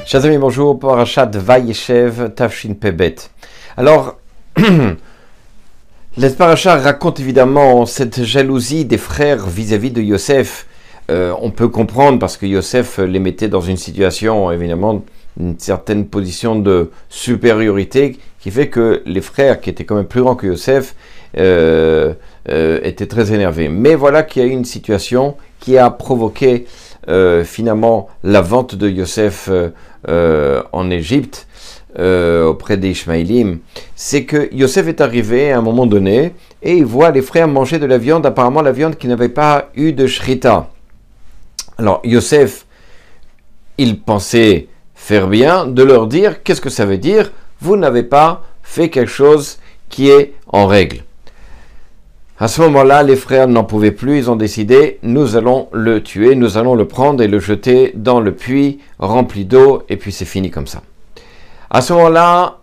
Chers amis, bonjour, Parashat Vayeshev, Tafshin Pebet. Alors, la Parashat raconte évidemment cette jalousie des frères vis-à-vis de Yosef. On peut comprendre parce que Yosef les mettait dans une situation, évidemment, une certaine position de supériorité qui fait que les frères, qui étaient quand même plus grands que Yosef, étaient très énervés. Mais voilà qu'il y a eu une situation qui a provoqué finalement la vente de Yosef en Égypte auprès des Ishmaélim. C'est que Yosef est arrivé à un moment donné et il voit les frères manger de la viande, apparemment la viande qui n'avait pas eu de shrita. Alors Yosef, il pensait faire bien de leur dire, qu'est-ce que ça veut dire? Vous n'avez pas fait quelque chose qui est en règle. À ce moment-là, les frères n'en pouvaient plus, ils ont décidé, nous allons le tuer, nous allons le prendre et le jeter dans le puits rempli d'eau, et puis c'est fini comme ça. À ce moment-là,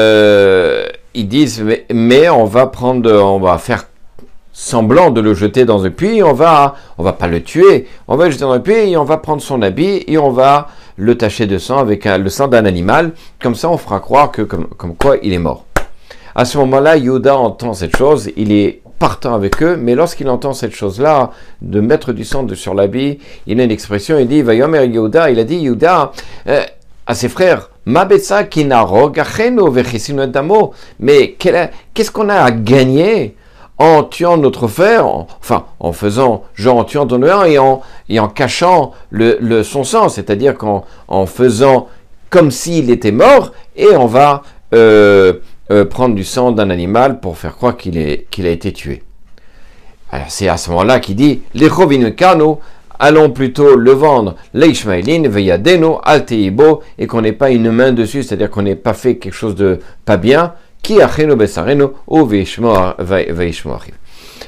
ils disent, mais on va faire semblant de le jeter dans le puits, on va pas le tuer, on va le jeter dans le puits et on va prendre son habit et on va le tacher de sang avec le sang d'un animal, comme ça on fera croire que comme quoi il est mort. À ce moment-là, Yehuda entend cette chose, il est partant avec eux, mais lorsqu'il entend cette chose-là, de mettre du sang sur l'habit, il a une expression, il dit, Vayomer Yehuda, il a dit Yehuda à ses frères, Ma betsa kinarog achenu vechisinu et damo, mais qu'est-ce qu'on a à gagner en tuant notre frère, en tuant ton frère et en cachant son sang, c'est-à-dire en faisant comme s'il était mort, et on va prendre du sang d'un animal pour faire croire qu'il a été tué. Alors c'est à ce moment-là qu'il dit Lechovinu kano, allons plutôt le vendre, l'Ishmaélin, veyadeno, alteibo, et qu'on n'ait pas une main dessus, c'est-à-dire qu'on n'ait pas fait quelque chose de pas bien, qui achenu besarenu, ou veishmo achiv.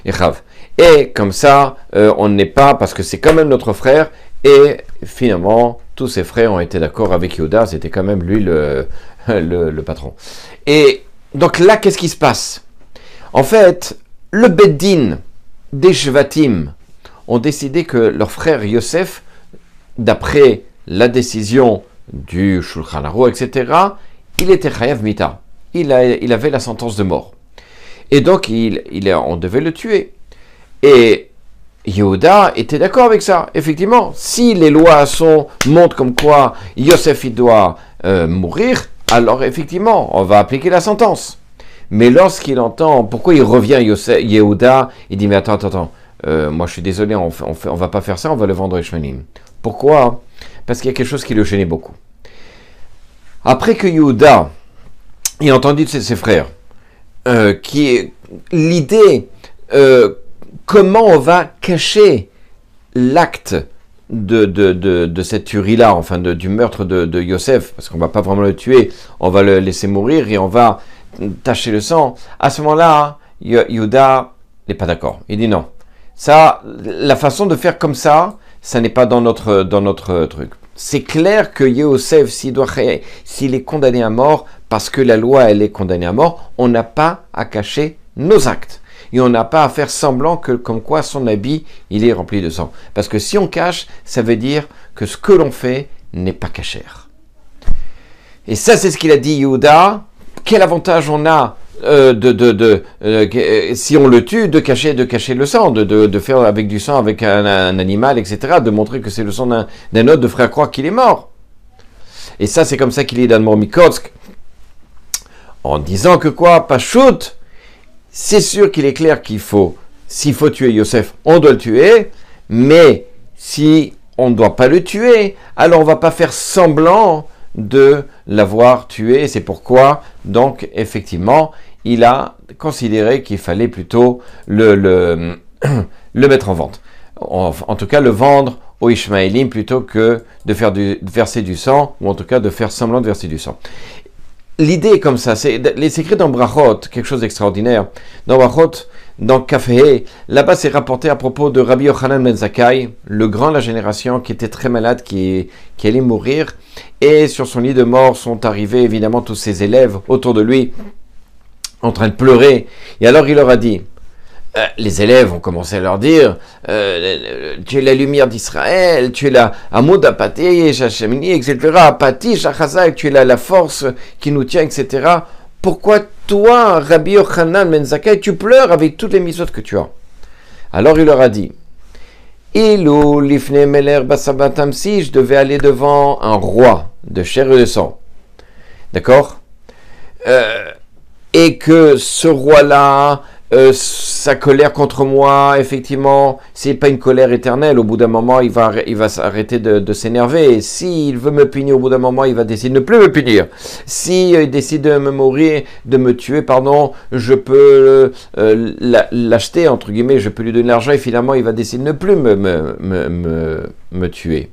Et comme ça, on n'est pas, parce que c'est quand même notre frère, et finalement, tous ses frères ont été d'accord avec Yehuda, c'était quand même lui le patron. Et donc là, qu'est-ce qui se passe? En fait, le Beddin des Shvatim ont décidé que leur frère Yosef, d'après la décision du Shulchan Aruch, etc., il était Chayav Mita. Il avait la sentence de mort. Et donc, on devait le tuer. Et Yehuda était d'accord avec ça. Effectivement, si les lois montrent comme quoi Yosef il doit mourir, alors effectivement, on va appliquer la sentence. Mais lorsqu'il entend, pourquoi il revient Yehuda, il dit, mais attends, moi je suis désolé, on va pas faire ça, on va le vendre à Ishmaélim. Pourquoi? Parce qu'il y a quelque chose qui le gênait beaucoup. Après que Yehuda ait entendu de ses frères, l'idée, comment on va cacher l'acte de cette tuerie-là, enfin du meurtre de Yosef, parce qu'on va pas vraiment le tuer, on va le laisser mourir et on va tacher le sang. À ce moment-là, Yehuda n'est pas d'accord. Il dit non. Ça, la façon de faire comme ça n'est pas dans notre truc. C'est clair que Yosef, s'il est condamné à mort, parce que la loi, elle est condamnée à mort, on n'a pas à cacher nos actes. Et on n'a pas à faire semblant comme quoi son habit, il est rempli de sang. Parce que si on cache, ça veut dire que ce que l'on fait n'est pas cachère. Et ça, c'est ce qu'il a dit Yehuda. Quel avantage on a si on le tue, de cacher le sang, de faire avec du sang, avec un animal, etc., de montrer que c'est le sang d'un autre, de faire croire qu'il est mort. Et ça, c'est comme ça qu'il est dans le Mikotsk, en disant que quoi, pas shoot. C'est sûr qu'il est clair s'il faut tuer Yosef, on doit le tuer, mais si on ne doit pas le tuer, alors on ne va pas faire semblant de l'avoir tué. C'est pourquoi, donc, effectivement, il a considéré qu'il fallait plutôt le mettre en vente. En tout cas, le vendre aux Ishmaélim plutôt que de verser du sang, ou en tout cas de faire semblant de verser du sang. L'idée est comme ça, c'est écrit dans Brachot, quelque chose d'extraordinaire. Dans Brachot, dans Kafé, là-bas c'est rapporté à propos de Rabbi Yochanan ben Zakkai, le grand de la génération qui était très malade, qui allait mourir, et sur son lit de mort sont arrivés évidemment tous ses élèves autour de lui, en train de pleurer, et alors il leur a dit, les élèves ont commencé à leur dire tu es la lumière d'Israël, tu es la Amoud Apati, Shachemini, etc. Apati, Shachazak, tu es la force qui nous tient, etc. Pourquoi toi, Rabbi Yochanan ben Zakkai, tu pleures avec toutes les mitzvot que tu as? Alors il leur a dit Ilou lifne meler basabatam, si je devais aller devant un roi de chair et de sang, d'accord, et que ce roi-là, sa colère contre moi, effectivement, c'est pas une colère éternelle. Au bout d'un moment, il va s'arrêter de s'énerver. Et s'il veut me punir, au bout d'un moment, il va décider de ne plus me punir. S'il décide de me tuer, pardon, je peux l'acheter, entre guillemets, je peux lui donner l'argent et finalement, il va décider de ne plus me tuer.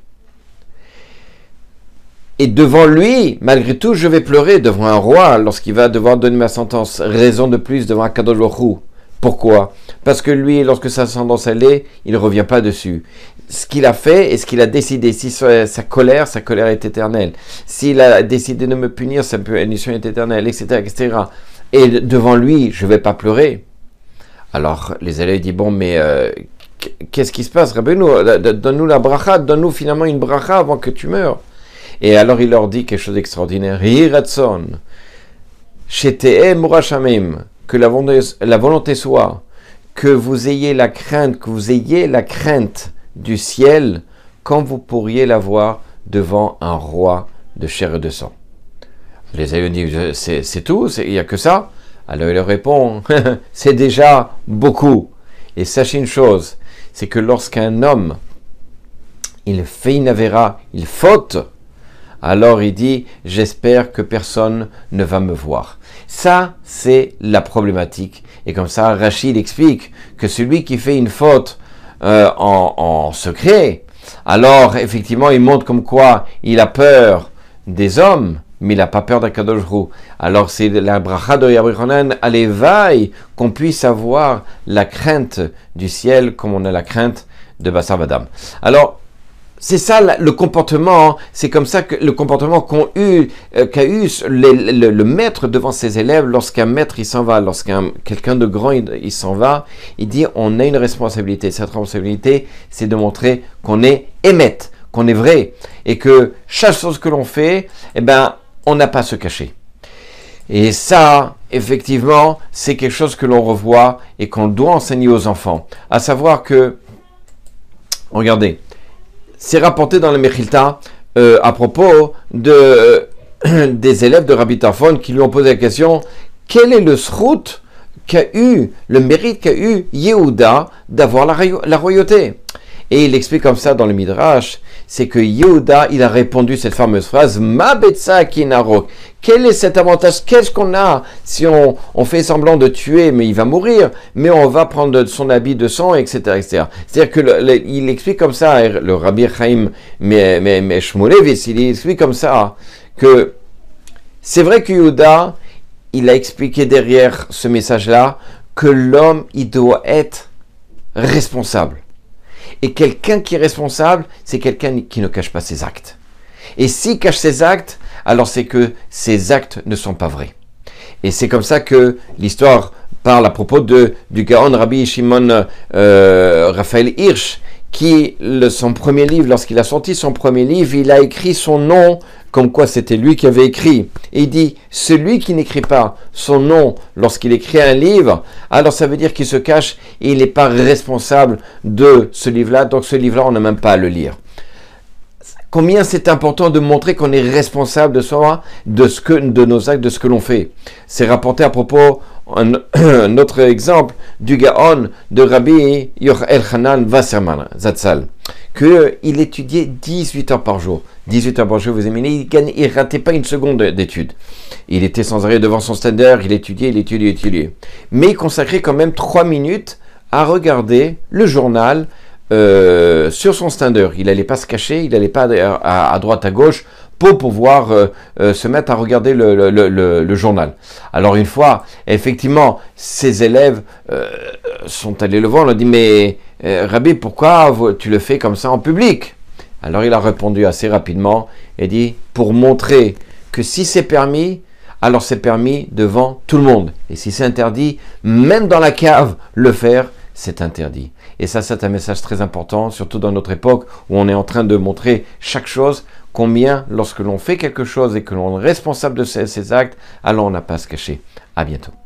Et devant lui, malgré tout, je vais pleurer devant un roi lorsqu'il va devoir donner ma sentence. Raison de plus devant un Kadosh Baruch Hu. Pourquoi? Parce que lui, lorsque sa sentence elle est, il ne revient pas dessus. Ce qu'il a fait et ce qu'il a décidé, si sa colère est éternelle. S'il a décidé de me punir, sa punition est éternelle, etc., etc. Et devant lui, je ne vais pas pleurer. Alors, les élèves disent, bon, mais qu'est-ce qui se passe? Rabbeinu, donne-nous la bracha, donne-nous finalement une bracha avant que tu meurs. Et alors il leur dit quelque chose d'extraordinaire. Hiratson, Shetee Murashamim, que la volonté soit que vous ayez la crainte, du ciel, quand vous pourriez l'avoir devant un roi de chair et de sang. Les élèves disent, c'est tout, il n'y a que ça. Alors il leur répond, c'est déjà beaucoup. Et sachez une chose, c'est que lorsqu'un homme, il fait une avéra, il faute, alors il dit, j'espère que personne ne va me voir. Ça, c'est la problématique. Et comme ça, Rachid explique que celui qui fait une faute en secret, alors effectivement, il montre comme quoi il a peur des hommes, mais il n'a pas peur d'Akadosh Baruch Hu. Alors c'est la bracha de Rabbi Yochanan à l'éveil qu'on puisse avoir la crainte du ciel comme on a la crainte de Bassar Vadam. Alors, c'est ça le comportement, c'est comme ça que le comportement qu'a eu le maître devant ses élèves lorsqu'un maître il s'en va, quelqu'un de grand il s'en va, il dit on a une responsabilité. Cette responsabilité, c'est de montrer qu'on est émette, qu'on est vrai, et que chaque chose que l'on fait, eh ben, on n'a pas à se cacher. Et ça, effectivement, c'est quelque chose que l'on revoit et qu'on doit enseigner aux enfants. À savoir que, regardez, c'est rapporté dans le Mechilta à propos des élèves de Rabbi Tarfon qui lui ont posé la question quel est le srout le mérite qu'a eu Yehuda d'avoir la royauté? Et il explique comme ça dans le Midrash, c'est que Yehuda, il a répondu cette fameuse phrase Ma betsa kinarok. Quel est cet avantage? Qu'est-ce qu'on a si on fait semblant de tuer, mais il va mourir, mais on va prendre son habit de sang, etc. etc. C'est-à-dire que il explique comme ça, le Rabbi Chaim Shmulevitz, il explique comme ça, que c'est vrai que Yehuda, il a expliqué derrière ce message-là que l'homme, il doit être responsable. Et quelqu'un qui est responsable, c'est quelqu'un qui ne cache pas ses actes. Et s'il cache ses actes, alors c'est que ses actes ne sont pas vrais. Et c'est comme ça que l'histoire parle à propos du Gaon Rabbi Shimon Raphaël Hirsch, qui, son premier livre, lorsqu'il a sorti son premier livre, il a écrit son nom, comme quoi c'était lui qui avait écrit. Et il dit, celui qui n'écrit pas son nom lorsqu'il écrit un livre, alors ça veut dire qu'il se cache et il n'est pas responsable de ce livre-là, donc ce livre-là, on n'a même pas à le lire. Combien c'est important de montrer qu'on est responsable de soi, de nos actes, de ce que l'on fait. C'est rapporté à propos, un autre exemple, du Gaon de Rabbi Elchanan Wasserman Zatzal, qu'il étudiait 18 heures par jour. 18 heures par jour, vous imaginez, il ne ratait pas une seconde d'étude. Il était sans arrêt devant son stander, il étudiait. Mais il consacrait quand même 3 minutes à regarder le journal sur son stander. Il n'allait pas se cacher, il n'allait pas à droite, à gauche, pour pouvoir se mettre à regarder le journal. Alors une fois, effectivement, ses élèves sont allés le voir, on lui a dit, mais Rabbi, pourquoi tu le fais comme ça en public? Alors il a répondu assez rapidement et dit, pour montrer que si c'est permis, alors c'est permis devant tout le monde. Et si c'est interdit, même dans la cave, le faire, c'est interdit. Et ça, c'est un message très important, surtout dans notre époque où on est en train de montrer chaque chose, combien lorsque l'on fait quelque chose et que l'on est responsable de ces actes, alors on n'a pas à se cacher. À bientôt.